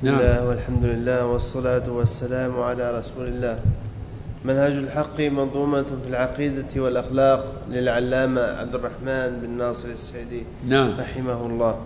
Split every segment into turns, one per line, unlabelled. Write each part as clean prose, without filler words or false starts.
بسم الله والحمد لله والصلاة والسلام على رسول الله. منهج الحق منظومة في العقيدة والأخلاق للعلامة عبد الرحمن بن ناصر السعدي رحمه الله.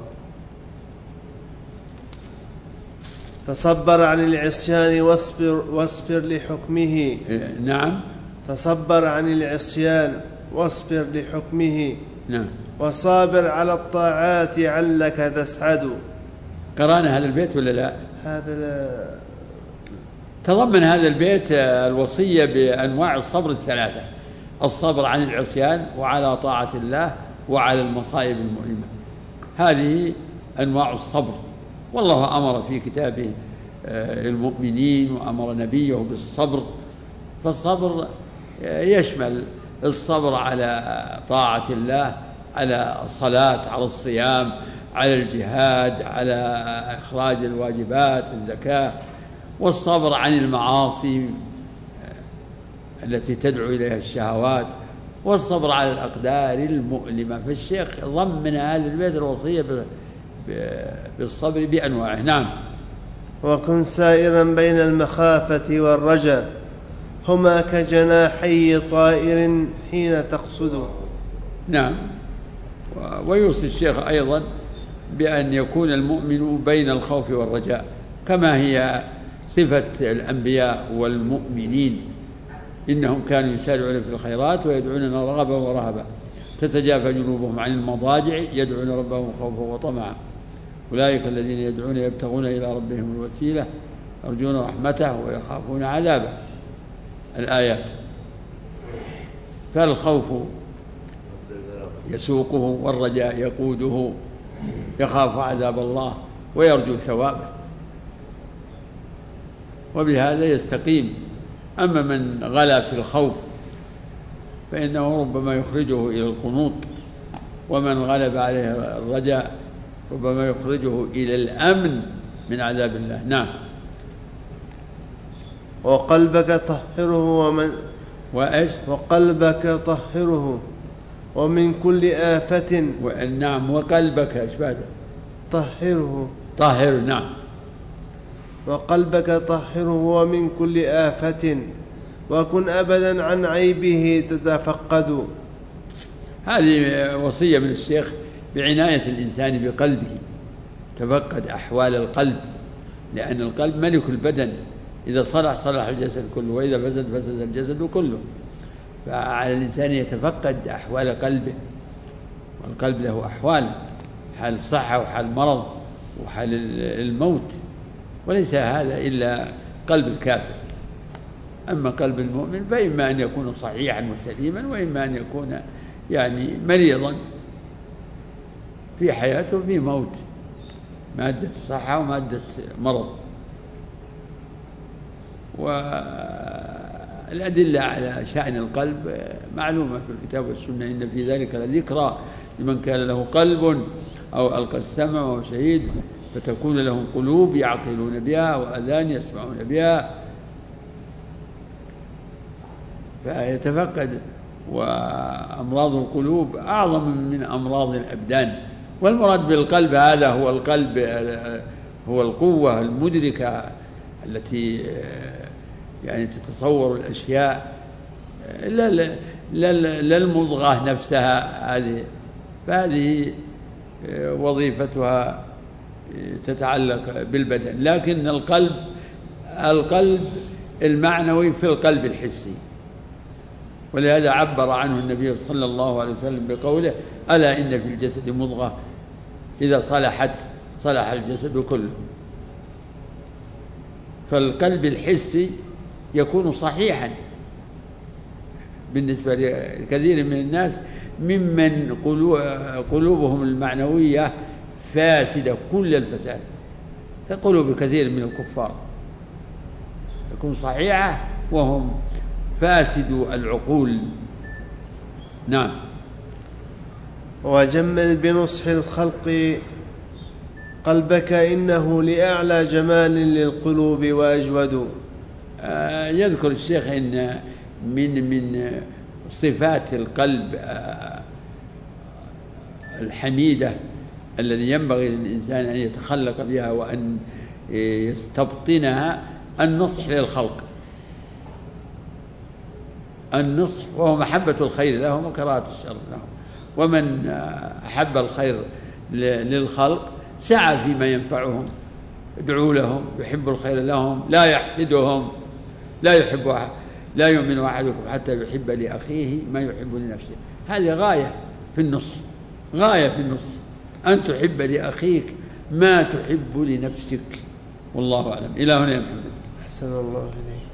تصبر عن العصيان واصبر لحكمه.
نعم.
تصبر عن العصيان واصبر لحكمه.
نعم.
وصابر على الطاعات علك تسعد.
قرأنا هذا البيت ولا لا؟
هذا لا.
تضمن هذا البيت الوصية بأنواع الصبر الثلاثة: الصبر عن العصيان وعلى طاعة الله وعلى المصائب المؤلمة. هذه أنواع الصبر، والله أمر في كتابه المؤمنين وأمر نبيه بالصبر. فالصبر يشمل الصبر على طاعة الله، على الصلاة، على الصيام، على الجهاد، على إخراج الواجبات، الزكاة، والصبر عن المعاصي التي تدعو إليها الشهوات، والصبر على الأقدار المؤلمة. فالشيخ ضمن هذا البيت الوصية بالصبر بأنواعه. نعم.
وكن سائرا بين المخافة والرجاء، هما كجناحي طائر حين تقصد.
نعم. ويوصي الشيخ أيضا بأن يكون المؤمن بين الخوف والرجاء، كما هي صفة الأنبياء والمؤمنين، إنهم كانوا يسارعون في الخيرات ويدعوننا رغبا ورهبا، تتجافى جنوبهم عن المضاجع يدعون ربهم خوفا وطمعا، أولئك الذين يدعون يبتغون إلى ربهم الوسيلة يرجون رحمته ويخافون عذابه. الآيات. فالخوف يسوقه والرجاء يقوده، يخاف عذاب الله ويرجو ثوابه، وبهذا يستقيم. أما من غلا في الخوف فإنه ربما يخرجه إلى القنوط، ومن غلب عليه الرجاء ربما يخرجه إلى الأمن من عذاب الله. نعم.
وقلبك طهره وقلبك طهره ومن كل آفة.
نعم. وقلبك إيش طهره. نعم.
وقلبك طهره ومن كل آفة، وكن أبدا عن عيبه تتفقد.
هذه وصية من الشيخ بعناية الإنسان بقلبه، تفقد أحوال القلب، لأن القلب ملك البدن، إذا صلح صلح الجسد كله، وإذا فسد فسد الجسد كله. فعلى الإنسان يتفقد أحوال قلبه، والقلب له أحوال: حال الصحة وحال المرض وحال الموت، وليس هذا إلا قلب الكافر. أما قلب المؤمن فإما أن يكون صحيحا وسليما، وإما أن يكون مريضا في حياته وفي موت، مادة صحة ومادة مرض. والأدلة على شأن القلب معلومة في الكتاب والسنة: إن في ذلك لذكرى لمن كان له قلب أو ألقى السمع وهو شهيد، فتكون لهم قلوب يعقلون بها وأذان يسمعون بها. فيتفقد. وأمراض القلوب أعظم من أمراض الأبدان، والمراد بالقلب هذا هو القلب، هو القوة المدركة التي تتصور الأشياء، لا المضغة نفسها هذه. فهذه وظيفتها تتعلق بالبدن، لكن القلب المعنوي في القلب الحسي، ولهذا عبر عنه النبي صلى الله عليه وسلم بقوله: ألا إن في الجسد مضغة إذا صلحت صلح الجسد كله. فالقلب الحسي يكون صحيحا بالنسبة لكثير من الناس ممن قلوبهم المعنوية فاسدة كل الفساد، كقلوب كثير من الكفار تكون صحيحة وهم فاسدوا العقول. نعم.
وجمل بنصح الخلق قلبك إنه لأعلى جمال للقلوب وأجود.
يذكر الشيخ إن من صفات القلب الحميدة الذي ينبغي للإنسان أن يتخلق بها وأن يستبطنها النصح للخلق، النصح وهو محبة الخير لهم وكراهة الشر لهم. ومن أحب الخير للخلق سعى فيما ينفعهم، يدعو لهم، يحب الخير لهم، لا يحسدهم، لا يؤمن أحدكم حتى يحب لأخيه ما يحب لنفسه. هذه غاية في النصح، غاية في النصح أن تحب لأخيك ما تحب لنفسك. والله أعلم. إلى هنا يا محمد.
أحسن الله إليك.